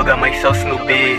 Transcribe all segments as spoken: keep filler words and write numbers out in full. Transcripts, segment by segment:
droga, mas só se no beat.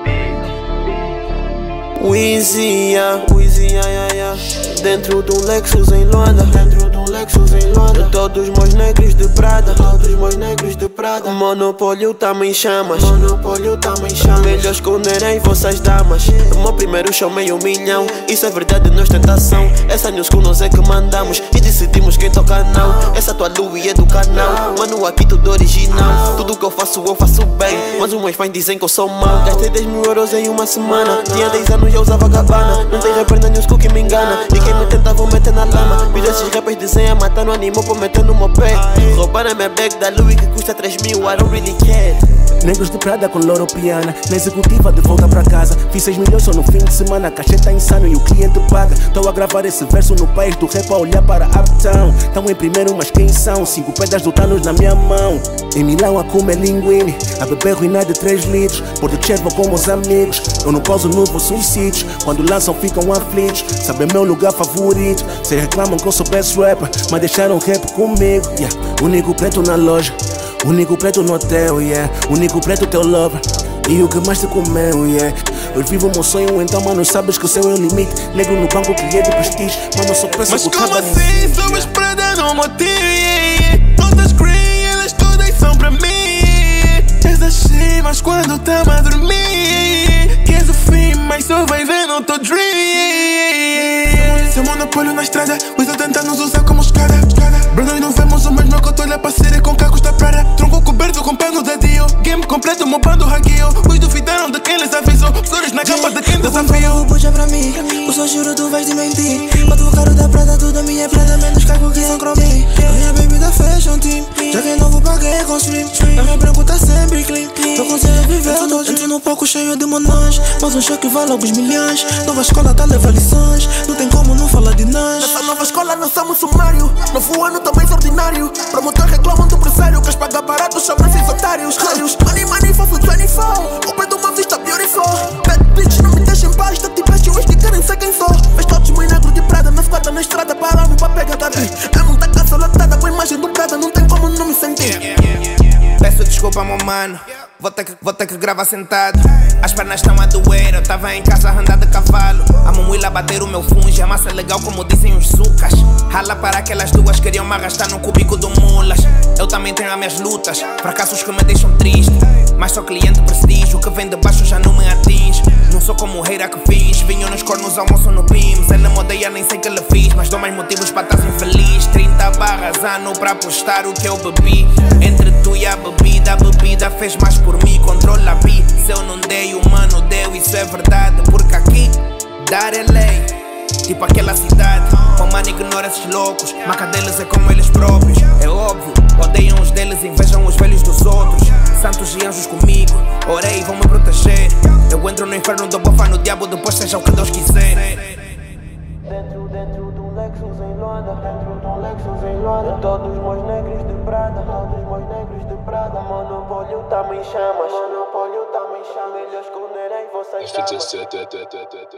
Weezy, yeah, Weezy, yeah, yeah, yeah. Dentro de um Lexus em Luanda, dentro de um Lexus em Luanda. Todos meus negros de Prada, todos meus negros de Prada. O monopólio tá em chamas, monopólio tá em chamas. Melhor esconderem vossas damas. O meu primeiro show meio milhão. Isso é verdade, não é ostentação. Essa new school nós é que mandamos e decidimos quem toca não. Essa tua Louis é do canal, mano, aqui tudo original. Tudo que eu faço eu faço bem, mas os meus fãs dizem que eu sou mau. Gastei dez mil euros em uma semana. Tinha dez anos e eu usava Gabbana. Não tem rapper na new school que me engana. E quem me tenta vou meter na lama. Vídeo esses rappers dizem a matar no animal pra meter no meu pé. Roubaram a minha bag da Louis que custa três mil, I don't really care. Negros de Prada com louro piana, na executiva de volta pra casa. Fiz seis milhões só no fim de semana, cachê tá insano e o cliente paga. Tô a gravar esse verso no país do rap a olhar para Uptown. Tão em primeiro, mas quem são? Cinco pedras do Thanos na minha mão. Em Milão a comer linguine, a beber ruína de três litros. Por do Chervo com meus amigos, eu não pauso no vos suicídios. Quando lançam ficam aflitos, sabe meu lugar favorito. Cês reclamam que eu sou best rapper, mas deixaram rap comigo, yeah. Único preto na loja, único preto no hotel, yeah. Único preto teu lover, e o que mais te comeu, yeah. Eu vivo o meu sonho, então mano sabes que o seu é o limite. Negro no banco que é de prestígio, mano eu só penso mas que o como caba assim, somos Prada no motivo, yeah. Todas green, elas todas são pra mim. Essas chimas quando tamo a dormir. Queres o fim, mas só vai ver no teu dream. Seu monopólio na estrada, os eu tenta nos usar como escada. Brothers não vemos o mesmo que eu tô olhar pra ser com cacos da Prada. Tronco coberto com pano da Dio. Game completo, meu bando hackeou. Os duvidaram de quem les avisou. Flores na capa de quem desafiou. Puxa pra mim, eu só juro tu vais desmentir. Bota o caro da Prada, tudo a minha é Prada. Menos caco que são cromim. A minha baby da fashion team. Já que é novo paguei com stream. A minha branco tá sempre clean. Tô conseguindo viver todo dia. Entro no palco cheio de monãs, mas um cheque vale alguns milhões. Nova escola tá a levar lições, não tem como não falar de nós. Nessa nova escola não somos sumário. Novo ano também é ordinário. Promotores reclamam do empresário, que paga barato, chamam esses otários. Raios, money, money, faço vinte e quatro. O pé do uma vista beautiful. Bad bitch, não me deixa em paz. Tá tipo este hoje que querem ser quem sou. Vês todos muito negro de Prada, na esquadra, na estrada, paramos pra pegar da vez. É muita caça latada, com a imagem do Prada, não tem como não me sentir. Peço desculpa, meu mano, vou ter que, vou ter que gravar sentado. As pernas estão a doer, eu tava em casa a andar de cavalo. A mamuila a bater o meu funge, a massa é legal como dizem os zucas. Rala para aquelas duas, queriam me arrastar no cubico do mulas. Eu também tenho as minhas lutas, fracassos que me deixam triste. Mas sou cliente prestígio, o que vem de baixo já não me atinge. Não sou como o reira que fiz, vinho nos cornos, almoço no Beams. Ele me odeia, nem sei que lhe fiz, mas dou mais motivos para estar infeliz. Trinta barras ano para apostar o que eu bebi. Entre tu e a bebida, a bebida fez mais por mim. Controla a bi, se eu não dei, o mano deu, isso é verdade. Porque aqui, dar é lei, tipo aquela cidade. O mano ignora esses loucos, marca deles é como eles próprios. É óbvio, odeiam os deles, invejam os velhos dos outros. Santos e anjos comigo, orei, vão me proteger. Eu entro no inferno, dou bofa no diabo, depois seja o que Deus quiser. Dentro, dentro de um Lexus em Luanda, dentro de um Lexus em Luanda. Todos meus negros de Prada, todos meus negros de Prada. Monopólio tá em chamas, monopólio tá em chamas. Melhor esconderem vossas damas.